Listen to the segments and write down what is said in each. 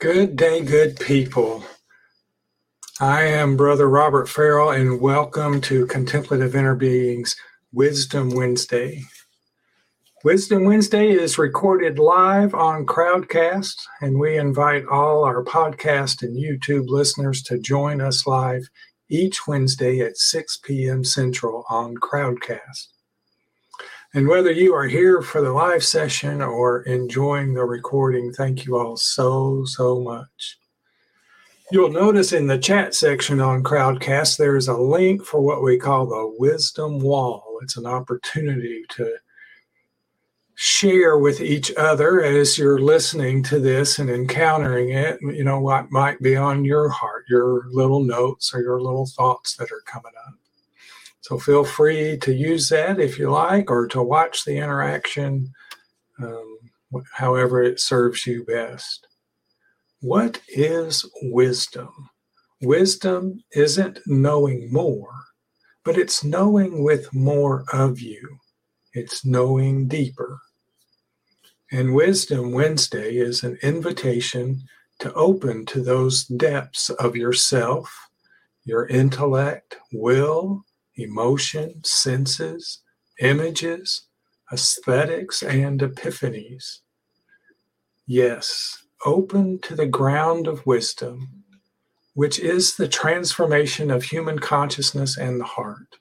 Good day, good people. I am Brother Robert Farrell, and welcome to Contemplative Inner Being's Wisdom Wednesday. Wisdom Wednesday is recorded live on Crowdcast, and we invite all our podcast and YouTube listeners to join us live each Wednesday at 6 p.m. Central on Crowdcast. And whether you are here for the live session or enjoying the recording, thank you all so much. You'll notice in the chat section on Crowdcast, there's a link for what we call the Wisdom Wall. It's an opportunity to share with each other as you're listening to this and encountering it, what might be on your heart, your little notes or your little thoughts that are coming up. So feel free to use that if you like, or to watch the interaction, however it serves you best. What is wisdom? Wisdom isn't knowing more, but it's knowing with more of you. It's knowing deeper. And Wisdom Wednesday is an invitation to open to those depths of yourself, your intellect, will, emotion, senses, images, aesthetics, and epiphanies. Yes, open to the ground of wisdom, which is the transformation of human consciousness and the heart.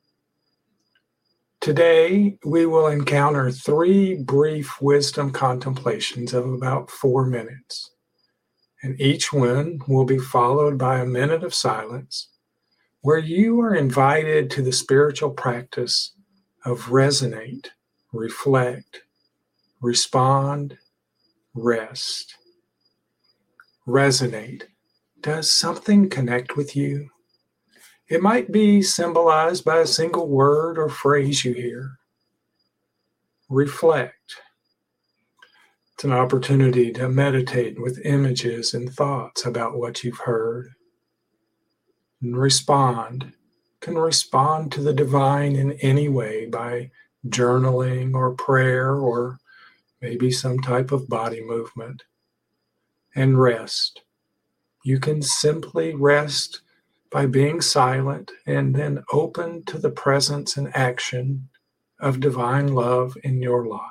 Today, we will encounter 3 brief wisdom contemplations of about 4 minutes, and each one will be followed by a minute of silence, where you are invited to the spiritual practice of resonate, reflect, respond, rest. Resonate. Does something connect with you? It might be symbolized by a single word or phrase you hear. Reflect. It's an opportunity to meditate with images and thoughts about what you've heard. And respond. Can respond to the divine in any way by journaling or prayer or maybe some type of body movement. And rest. You can simply rest by being silent and then open to the presence and action of divine love in your life.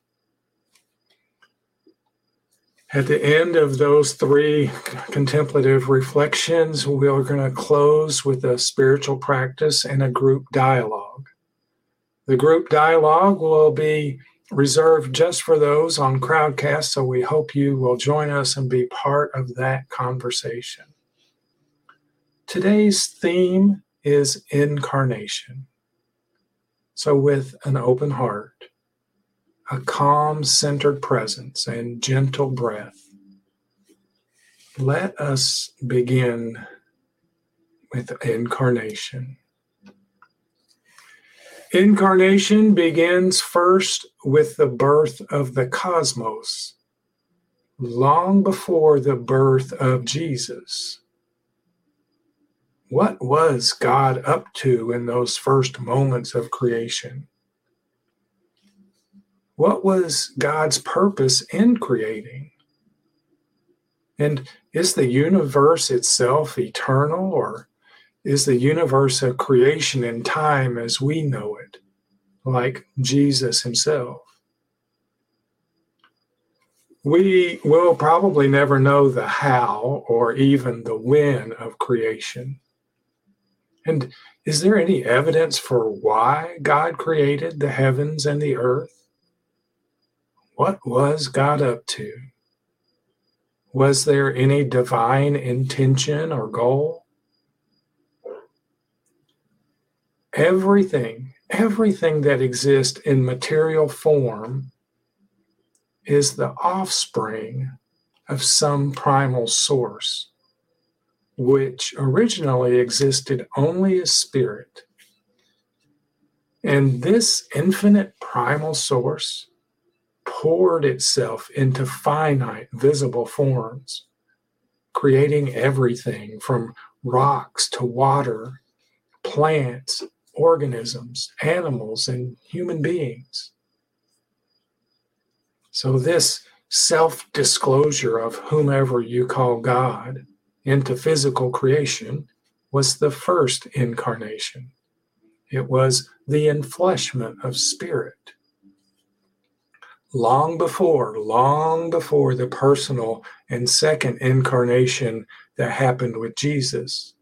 At the end of those 3 contemplative reflections, we're going to close with a spiritual practice and a group dialogue. The group dialogue will be reserved just for those on Crowdcast, so we hope you will join us and be part of that conversation. Today's theme is incarnation. So with an open heart, a calm, centered presence, and gentle breath, let us begin with incarnation. Incarnation begins first with the birth of the cosmos, long before the birth of Jesus. What was God up to in those first moments of creation? What was God's purpose in creating? And is the universe itself eternal, or is the universe a creation in time as we know it, like Jesus himself? We will probably never know the how or even the when of creation. And is there any evidence for why God created the heavens and the earth? What was God up to? Was there any divine intention or goal? Everything that exists in material form is the offspring of some primal source, which originally existed only as spirit. And this infinite primal source poured itself into finite, visible forms, creating everything from rocks to water, plants, organisms, animals, and human beings. So this self-disclosure of whomever you call God into physical creation was the first incarnation. It was the enfleshment of spirit. Long before the personal and second incarnation that happened with Jesus.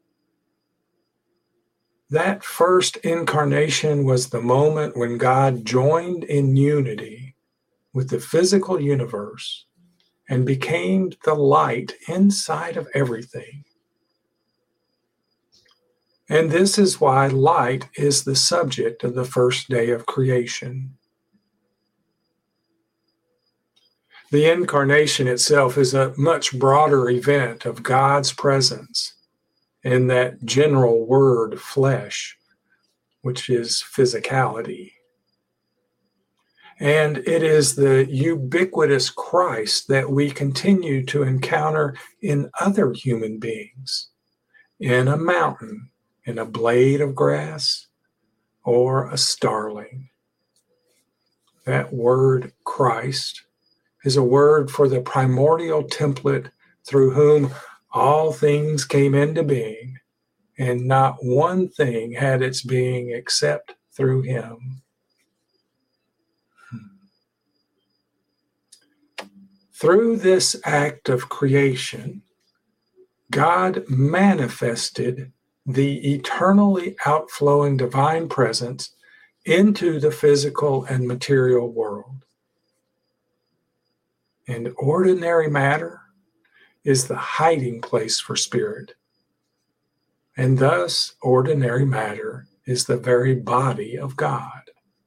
That first incarnation was the moment when God joined in unity with the physical universe and became the light inside of everything. And this is why light is the subject of the first day of creation. The incarnation itself is a much broader event of God's presence in that general word flesh, which is physicality. And it is the ubiquitous Christ that we continue to encounter in other human beings, in a mountain, in a blade of grass, or a starling. That word Christ is a word for the primordial template through whom all things came into being, and not one thing had its being except through him. Through this act of creation, God manifested the eternally outflowing divine presence into the physical and material world. And ordinary matter is the hiding place for spirit. And thus, ordinary matter is the very body of God.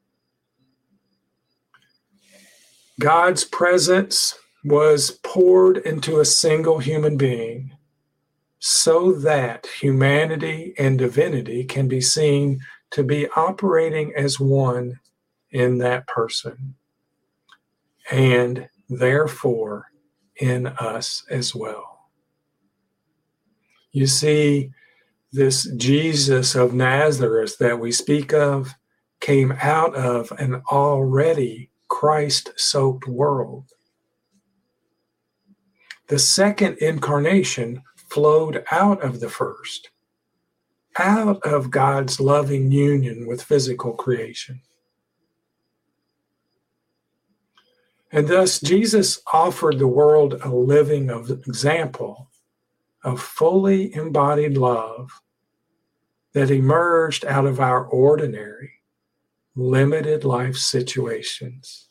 God's presence was poured into a single human being so that humanity and divinity can be seen to be operating as one in that person, and therefore in us as well. You see, this Jesus of Nazareth that we speak of came out of an already Christ-soaked world. The second incarnation flowed out of the first, out of God's loving union with physical creation. And thus, Jesus offered the world a living example of fully embodied love that emerged out of our ordinary, limited life situations.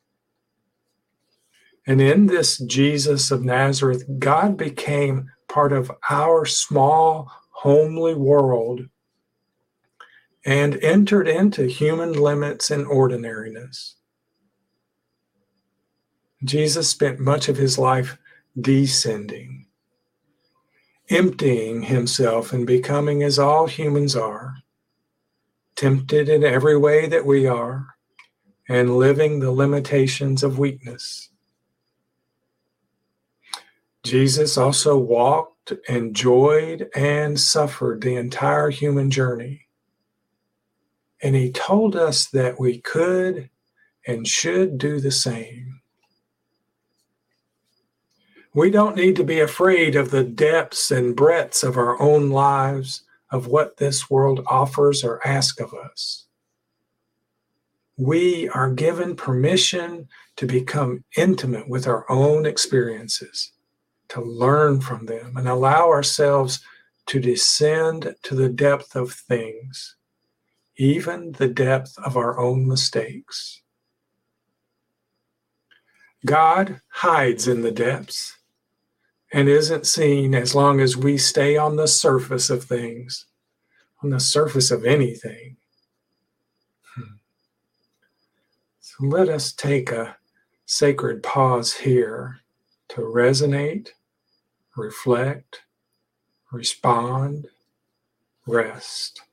And in this Jesus of Nazareth, God became part of our small, homely world and entered into human limits and ordinariness. Jesus spent much of his life descending, emptying himself and becoming as all humans are, tempted in every way that we are, and living the limitations of weakness. Jesus also walked, enjoyed, and suffered the entire human journey. And he told us that we could and should do the same. We don't need to be afraid of the depths and breadths of our own lives, of what this world offers or asks of us. We are given permission to become intimate with our own experiences, to learn from them, and allow ourselves to descend to the depth of things, even the depth of our own mistakes. God hides in the depths and isn't seen as long as we stay on the surface of things, on the surface of anything. So let us take a sacred pause here to resonate, reflect, respond, rest.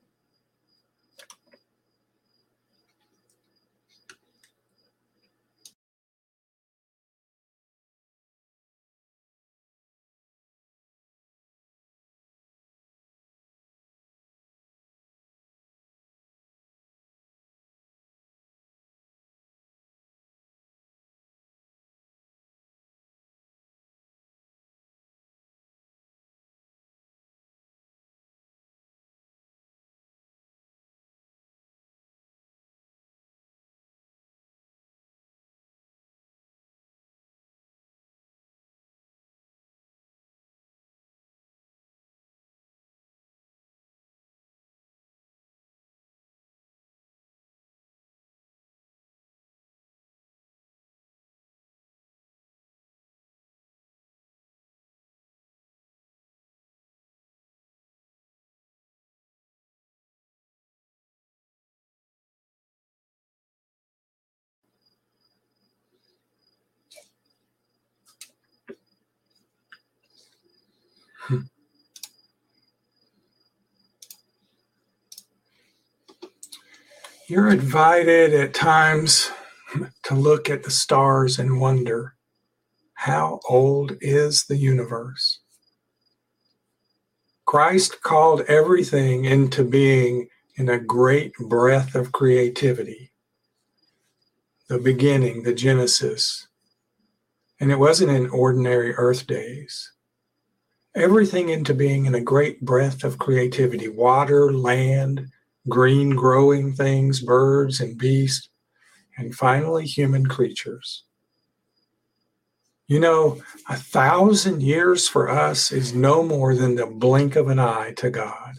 You're invited at times to look at the stars and wonder, how old is the universe? Christ called everything into being in a great breath of creativity, the beginning, the Genesis. And it wasn't in ordinary earth days. Everything into being in a great breath of creativity, water, land, green growing things, birds and beasts, and finally human creatures. 1,000 years for us is no more than the blink of an eye to God.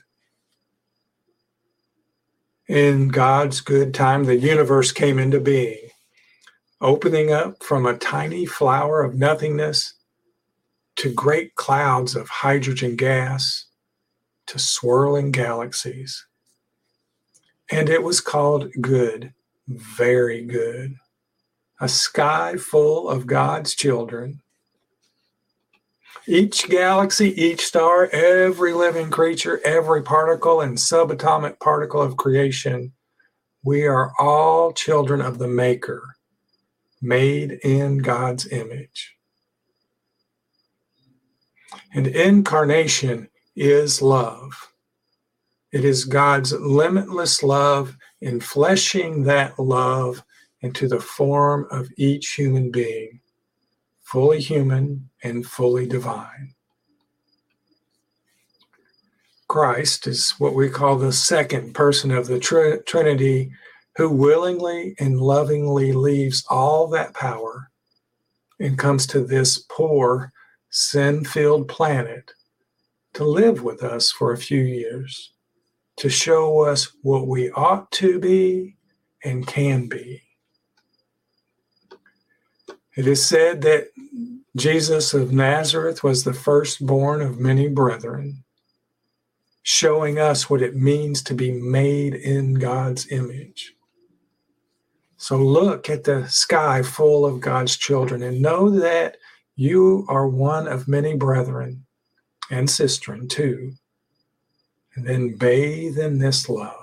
In God's good time, the universe came into being, opening up from a tiny flower of nothingness to great clouds of hydrogen gas to swirling galaxies. And it was called good, very good. A sky full of God's children. Each galaxy, each star, every living creature, every particle and subatomic particle of creation, we are all children of the Maker, made in God's image. And incarnation is love. It is God's limitless love enfleshing that love into the form of each human being, fully human and fully divine. Christ is what we call the second person of the Trinity, who willingly and lovingly leaves all that power and comes to this poor, sin-filled planet to live with us for a few years, to show us what we ought to be and can be. It is said that Jesus of Nazareth was the firstborn of many brethren, showing us what it means to be made in God's image. So look at the sky full of God's children and know that you are one of many brethren and sistren too. And then bathe in this love.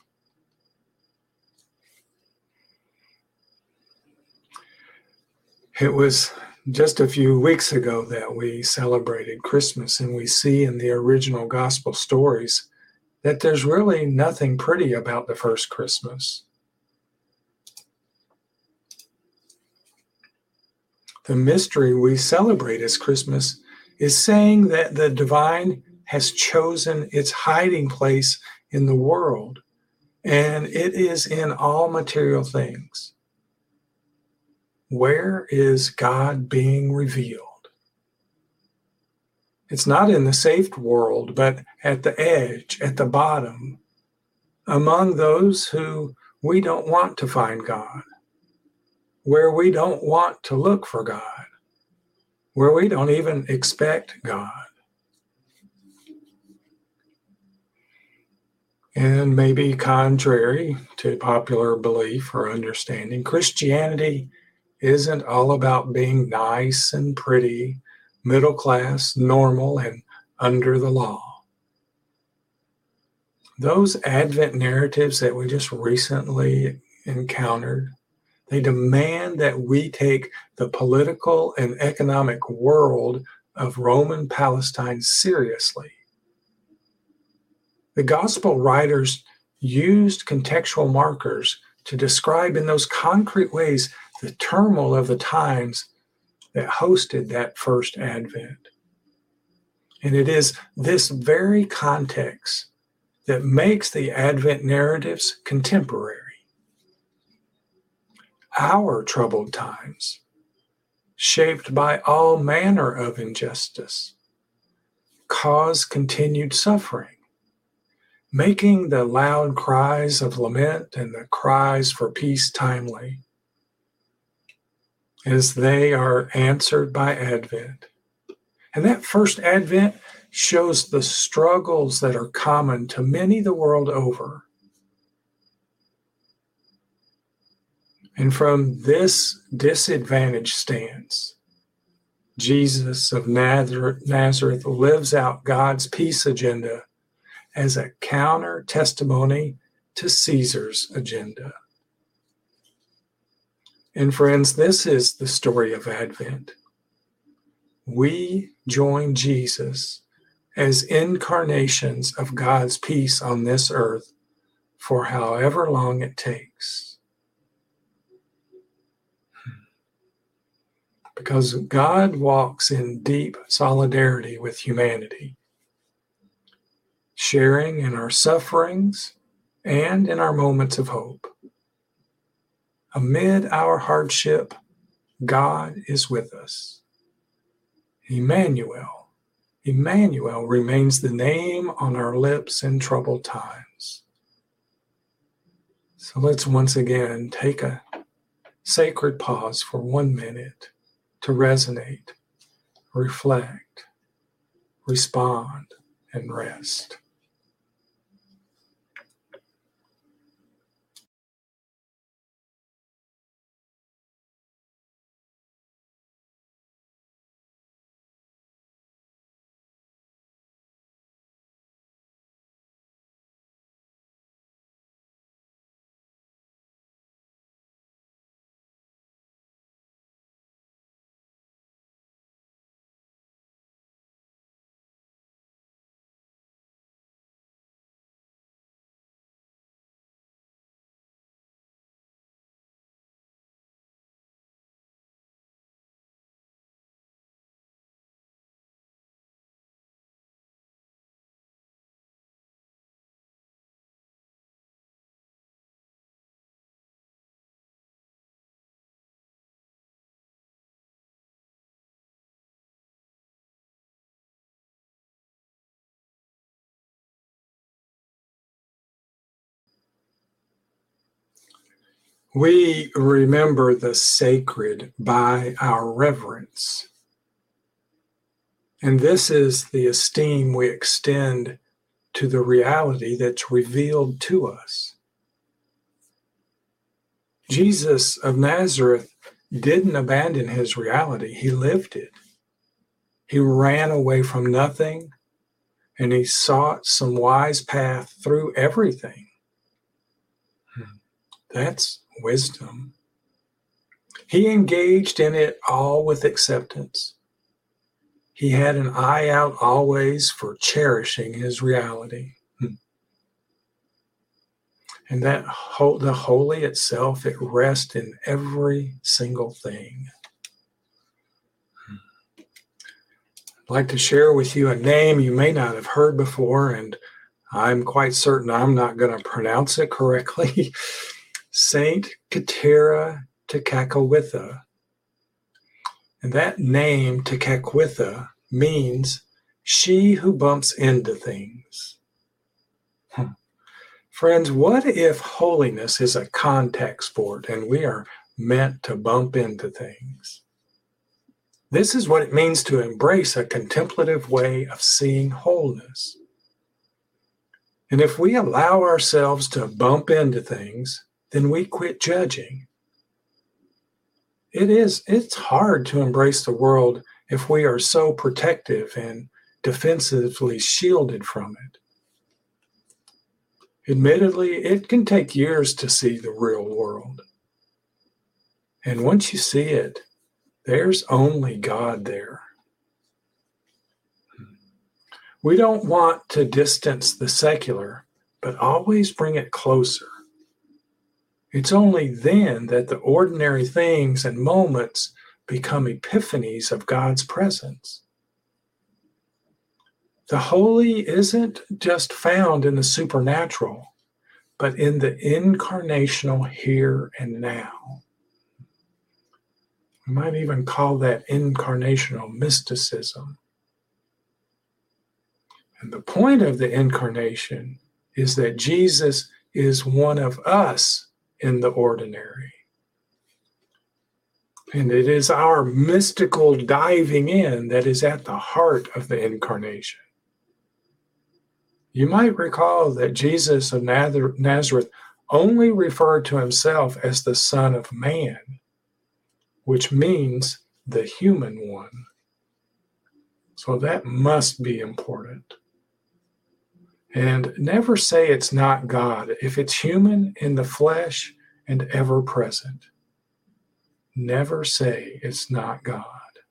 It was just a few weeks ago that we celebrated Christmas, and we see in the original gospel stories that there's really nothing pretty about the first Christmas. The mystery we celebrate as Christmas is saying that the divine has chosen its hiding place in the world, and it is in all material things. Where is God being revealed? It's not in the safe world, but at the edge, at the bottom, among those who we don't want to find God, where we don't want to look for God, where we don't even expect God. And maybe contrary to popular belief or understanding, Christianity isn't all about being nice and pretty, middle class, normal, and under the law. Those Advent narratives that we just recently encountered, they demand that we take the political and economic world of Roman Palestine seriously. The gospel writers used contextual markers to describe in those concrete ways the turmoil of the times that hosted that first Advent. And it is this very context that makes the Advent narratives contemporary. Our troubled times, shaped by all manner of injustice, cause continued suffering, making the loud cries of lament and the cries for peace timely, as they are answered by Advent. And that first Advent shows the struggles that are common to many the world over. And from this disadvantaged stance, Jesus of Nazareth lives out God's peace agenda as a counter testimony to Caesar's agenda. And friends, this is the story of Advent. We join Jesus as incarnations of God's peace on this earth for however long it takes. Because God walks in deep solidarity with humanity, sharing in our sufferings and in our moments of hope. Amid our hardship, God is with us. Emmanuel. Emmanuel remains the name on our lips in troubled times. So let's once again take a sacred pause for 1 minute to resonate, reflect, respond, and rest. We remember the sacred by our reverence. And this is the esteem we extend to the reality that's revealed to us. Jesus of Nazareth didn't abandon his reality. He lived it. He ran away from nothing, and he sought some wise path through everything. That's wisdom. He engaged in it all with acceptance. He had an eye out always for cherishing his reality. And that the holy itself, it rests in every single thing. I'd like to share with you a name you may not have heard before, and I'm quite certain I'm not going to pronounce it correctly. Saint Katera Tekakwitha. And that name, Tekakwitha, means she who bumps into things. Friends, what if holiness is a contact sport and we are meant to bump into things? This is what it means to embrace a contemplative way of seeing wholeness. And if we allow ourselves to bump into things, then we quit judging. It's hard to embrace the world if we are so protective and defensively shielded from it. Admittedly, it can take years to see the real world. And once you see it, there's only God there. We don't want to distance the secular, but always bring it closer. It's only then that the ordinary things and moments become epiphanies of God's presence. The holy isn't just found in the supernatural, but in the incarnational here and now. We might even call that incarnational mysticism. And the point of the incarnation is that Jesus is one of us in the ordinary. And it is our mystical diving in that is at the heart of the incarnation. You might recall that Jesus of Nazareth only referred to himself as the Son of Man, which means the human one. So that must be important. And never say it's not God. If it's human in the flesh and ever present, never say it's not God.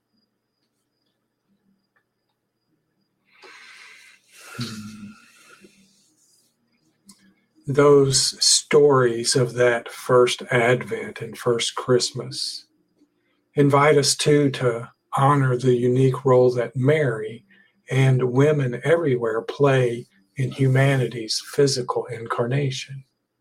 Those stories of that first Advent and first Christmas invite us too to honor the unique role that Mary and women everywhere play in humanity's physical incarnation.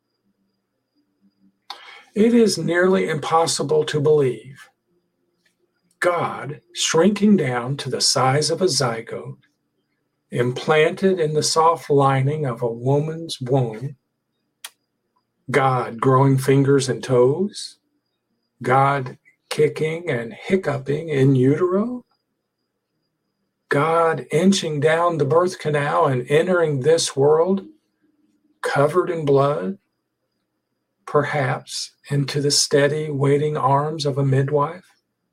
It is nearly impossible to believe God shrinking down to the size of a zygote, implanted in the soft lining of a woman's womb, God growing fingers and toes, God kicking and hiccuping in utero, God inching down the birth canal and entering this world covered in blood, perhaps into the steady, waiting arms of a midwife,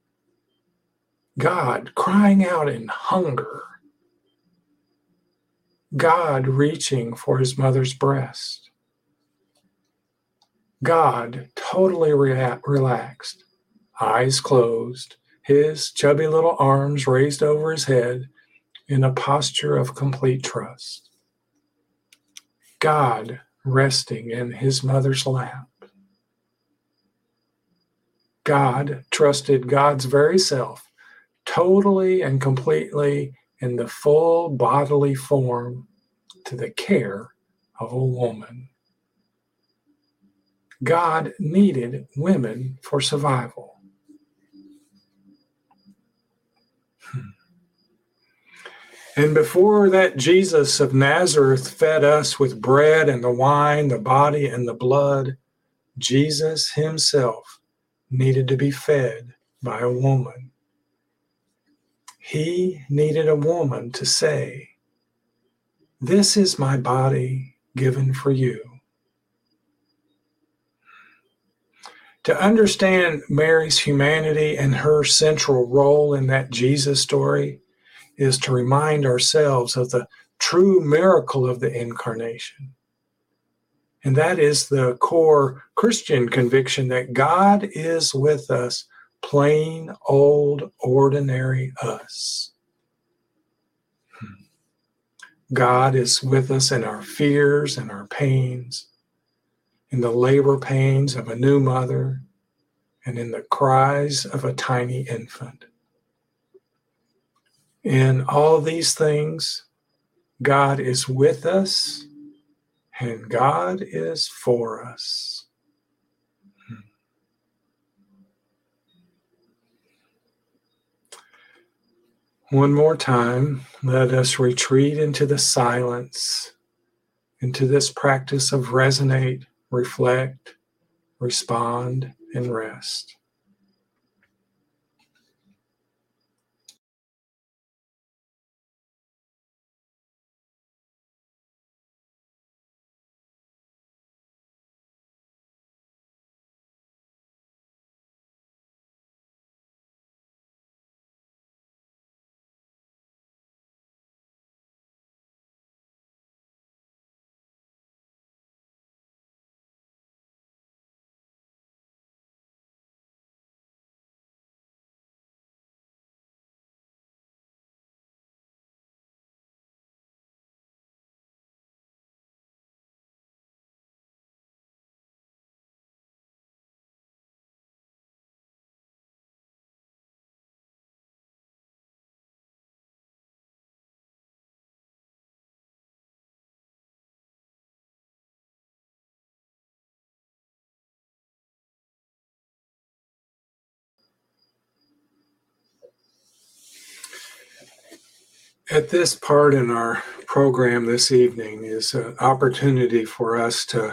God crying out in hunger, God reaching for his mother's breast, God totally relaxed, eyes closed, his chubby little arms raised over his head in a posture of complete trust. God resting in his mother's lap. God trusted God's very self, totally and completely in the full bodily form, to the care of a woman. God needed women for survival. And before that Jesus of Nazareth fed us with bread and the wine, the body and the blood, Jesus himself needed to be fed by a woman. He needed a woman to say, "This is my body given for you." To understand Mary's humanity and her central role in that Jesus story is to remind ourselves of the true miracle of the incarnation. And that is the core Christian conviction that God is with us, plain, old, ordinary us. God is with us in our fears and our pains, in the labor pains of a new mother, and in the cries of a tiny infant. In all these things, God is with us and God is for us. One more time, let us retreat into the silence, into this practice of resonate, reflect, respond, and rest. At this part in our program this evening is an opportunity for us to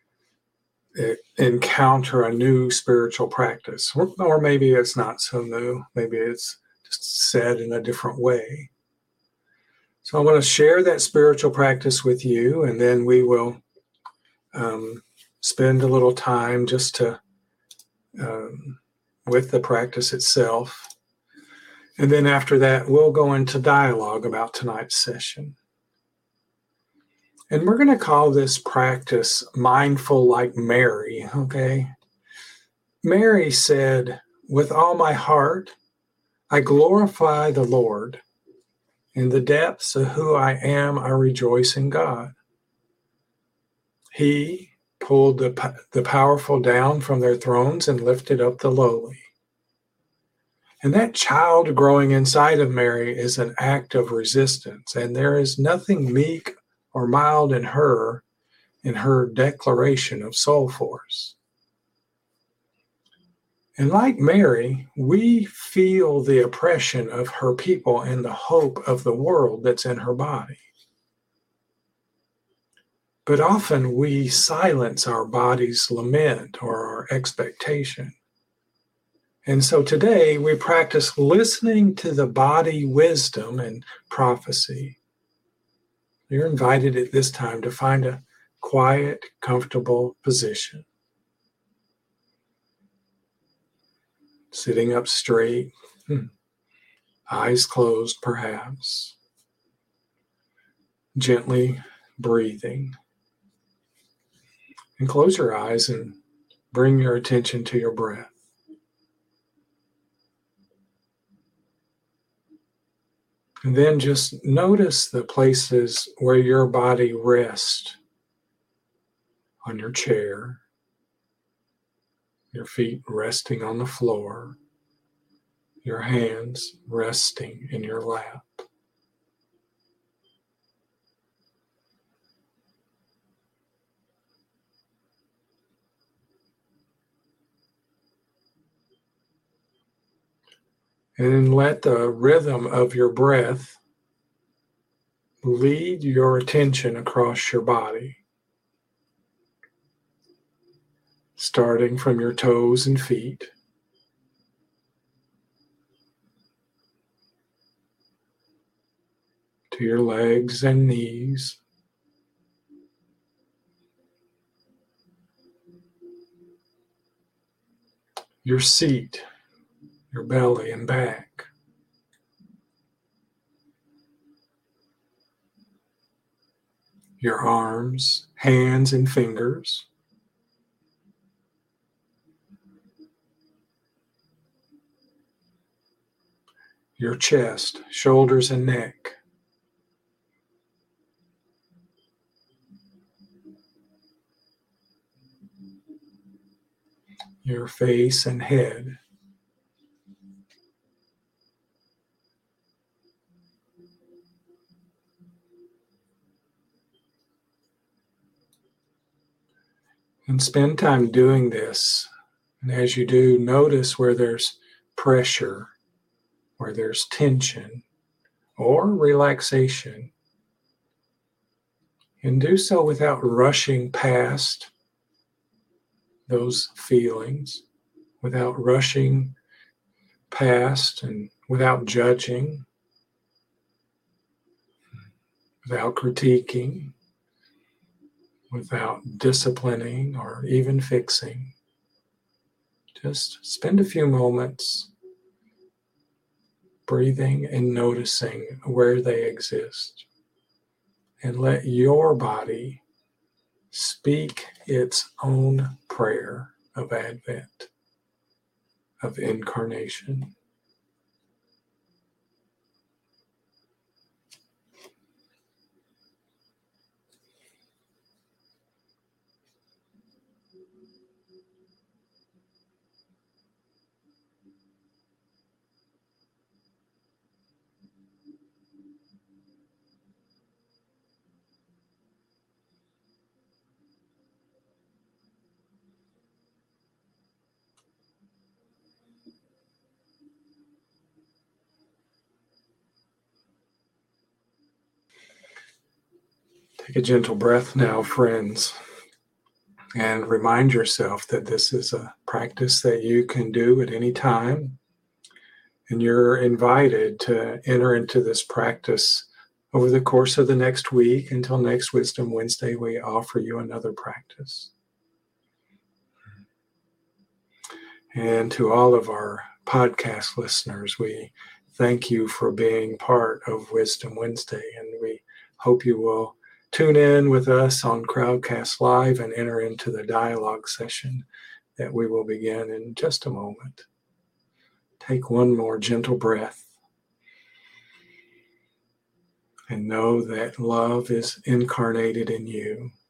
encounter a new spiritual practice, or maybe it's not so new. Maybe it's just said in a different way. So I want to share that spiritual practice with you, and then we will spend a little time just to with the practice itself. And then after that, we'll go into dialogue about tonight's session. And we're going to call this practice mindful like Mary, okay? Mary said, "With all my heart, I glorify the Lord. In the depths of who I am, I rejoice in God. He pulled the powerful down from their thrones and lifted up the lowly." And that child growing inside of Mary is an act of resistance, and there is nothing meek or mild in her declaration of soul force. And like Mary, we feel the oppression of her people and the hope of the world that's in her body. But often we silence our body's lament or our expectation. And so today we practice listening to the body wisdom and prophecy. You're invited at this time to find a quiet, comfortable position. Sitting up straight, eyes closed perhaps, gently breathing. And close your eyes and bring your attention to your breath. And then just notice the places where your body rests on your chair, your feet resting on the floor, your hands resting in your lap. And let the rhythm of your breath lead your attention across your body, starting from your toes and feet, to your legs and knees, your seat, your belly and back, your arms, hands, and fingers, your chest, shoulders, and neck, your face and head, and spend time doing this. And as you do, notice where there's pressure, where there's tension or relaxation. And do so without rushing past those feelings, without rushing past and without judging, without critiquing, without disciplining or even fixing. Just spend a few moments breathing and noticing where they exist. And let your body speak its own prayer of Advent, of incarnation. Take a gentle breath now, friends, and remind yourself that this is a practice that you can do at any time. And you're invited to enter into this practice over the course of the next week. Until next Wisdom Wednesday, we offer you another practice. And to all of our podcast listeners, we thank you for being part of Wisdom Wednesday, and we hope you will tune in with us on Crowdcast Live and enter into the dialogue session that we will begin in just a moment. Take one more gentle breath and know that love is incarnated in you.